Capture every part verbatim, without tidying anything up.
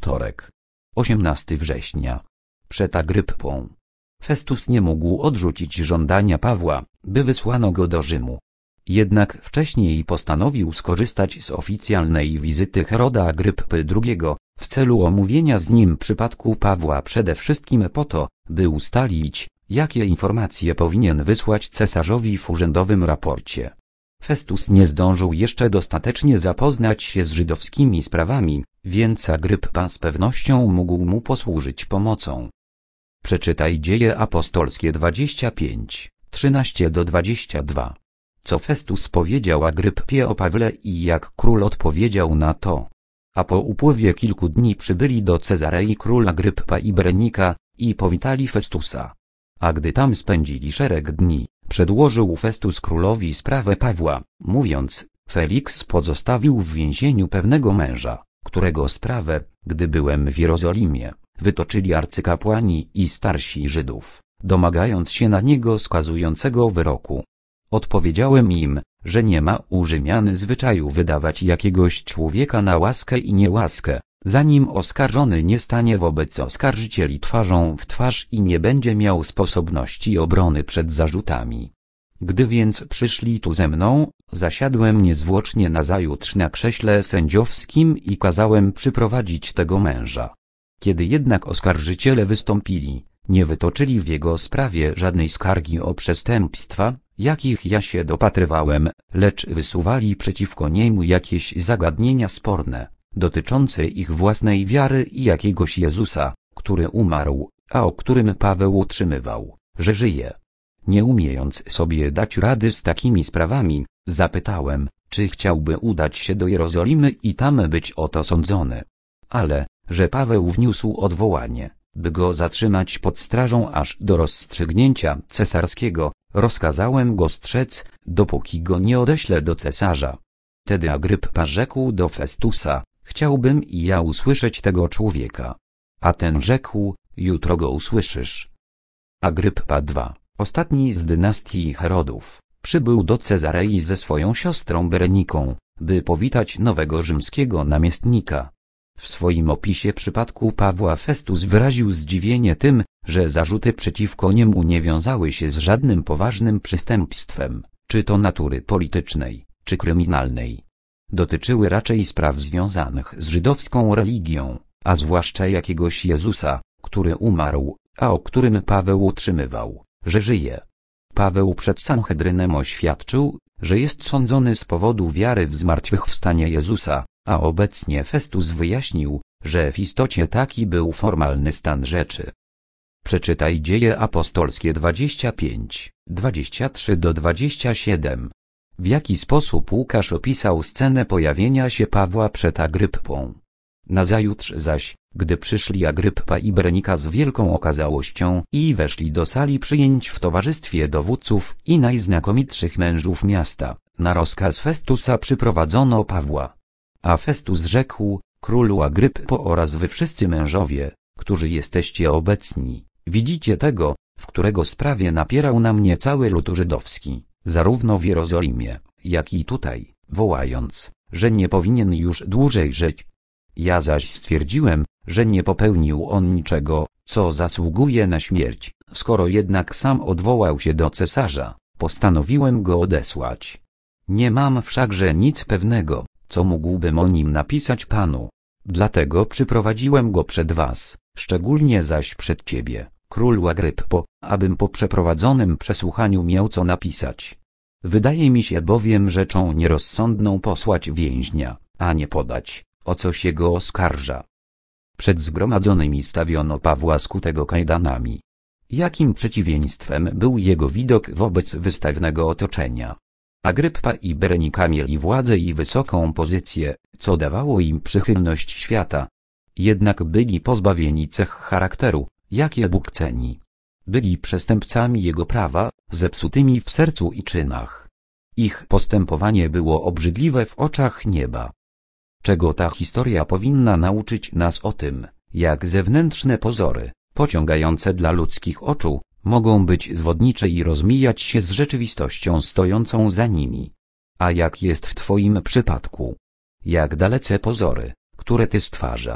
wtorek. osiemnastego września. Przed Agryppą. Festus nie mógł odrzucić żądania Pawła, by wysłano go do Rzymu. Jednak wcześniej postanowił skorzystać z oficjalnej wizyty Heroda Agryppy drugiego, w celu omówienia z nim przypadku Pawła, przede wszystkim po to, by ustalić, jakie informacje powinien wysłać cesarzowi w urzędowym raporcie. Festus nie zdążył jeszcze dostatecznie zapoznać się z żydowskimi sprawami, więc Agryppa z pewnością mógł mu posłużyć pomocą. Przeczytaj Dzieje Apostolskie dwadzieścia pięć, trzynaście do dwudziestu dwóch. Co Festus powiedział Agryppie o Pawle i jak król odpowiedział na to. A po upływie kilku dni przybyli do Cezarei król Agryppa i Berenika i powitali Festusa. A gdy tam spędzili szereg dni, przedłożył Festus królowi sprawę Pawła, mówiąc: Feliks pozostawił w więzieniu pewnego męża, którego sprawę, gdy byłem w Jerozolimie, wytoczyli arcykapłani i starsi Żydów, domagając się na niego skazującego wyroku. Odpowiedziałem im, że nie ma u Rzymian zwyczaju wydawać jakiegoś człowieka na łaskę i niełaskę, zanim oskarżony nie stanie wobec oskarżycieli twarzą w twarz i nie będzie miał sposobności obrony przed zarzutami. Gdy więc przyszli tu ze mną, zasiadłem niezwłocznie nazajutrz na krześle sędziowskim i kazałem przyprowadzić tego męża. Kiedy jednak oskarżyciele wystąpili, nie wytoczyli w jego sprawie żadnej skargi o przestępstwa, jakich ja się dopatrywałem, lecz wysuwali przeciwko niemu jakieś zagadnienia sporne, dotyczące ich własnej wiary i jakiegoś Jezusa, który umarł, a o którym Paweł utrzymywał, że żyje. Nie umiejąc sobie dać rady z takimi sprawami, zapytałem, czy chciałby udać się do Jerozolimy i tam być o to sądzony. Ale, że Paweł wniósł odwołanie, by go zatrzymać pod strażą aż do rozstrzygnięcia cesarskiego, rozkazałem go strzec, dopóki go nie odeślę do cesarza. Wtedy Agryppa rzekł do Festusa: chciałbym i ja usłyszeć tego człowieka. A ten rzekł: jutro go usłyszysz. Agryppa drugi, ostatni z dynastii Herodów, przybył do Cezarei ze swoją siostrą Bereniką, by powitać nowego rzymskiego namiestnika. W swoim opisie przypadku Pawła Festus wyraził zdziwienie tym, że zarzuty przeciwko niemu nie wiązały się z żadnym poważnym przestępstwem, czy to natury politycznej, czy kryminalnej. Dotyczyły raczej spraw związanych z żydowską religią, a zwłaszcza jakiegoś Jezusa, który umarł, a o którym Paweł utrzymywał, że żyje. Paweł przed Sanhedrynem oświadczył, że jest sądzony z powodu wiary w zmartwychwstanie Jezusa, a obecnie Festus wyjaśnił, że w istocie taki był formalny stan rzeczy. Przeczytaj Dzieje Apostolskie dwadzieścia pięć, dwadzieścia trzy do dwudziestu siedmiu. W jaki sposób Łukasz opisał scenę pojawienia się Pawła przed Agryppą. Nazajutrz zaś, gdy przyszli Agryppa i Berenika z wielką okazałością i weszli do sali przyjęć w towarzystwie dowódców i najznakomitszych mężów miasta, na rozkaz Festusa przyprowadzono Pawła. A Festus rzekł: królu Agryppo oraz wy wszyscy mężowie, którzy jesteście obecni, widzicie tego, w którego sprawie napierał na mnie cały lud żydowski, zarówno w Jerozolimie, jak i tutaj, wołając, że nie powinien już dłużej żyć. Ja zaś stwierdziłem, że nie popełnił on niczego, co zasługuje na śmierć. Skoro jednak sam odwołał się do cesarza, postanowiłem go odesłać. Nie mam wszakże nic pewnego, co mógłbym o nim napisać panu. Dlatego przyprowadziłem go przed was, szczególnie zaś przed ciebie, królu Agryppo, abym po przeprowadzonym przesłuchaniu miał co napisać. Wydaje mi się bowiem rzeczą nierozsądną posłać więźnia, a nie podać, o co się go oskarża. Przed zgromadzonymi stawiono Pawła skutego kajdanami. Jakim przeciwieństwem był jego widok wobec wystawnego otoczenia. Agryppa i Berenika mieli władzę i wysoką pozycję, co dawało im przychylność świata. Jednak byli pozbawieni cech charakteru, jakie Bóg ceni. Byli przestępcami Jego prawa, zepsutymi w sercu i czynach. Ich postępowanie było obrzydliwe w oczach nieba. Czego ta historia powinna nauczyć nas o tym, jak zewnętrzne pozory, pociągające dla ludzkich oczu, mogą być zwodnicze i rozmijać się z rzeczywistością stojącą za nimi. A jak jest w twoim przypadku? Jak dalece pozory, które ty stwarzasz,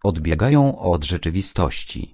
odbiegają od rzeczywistości.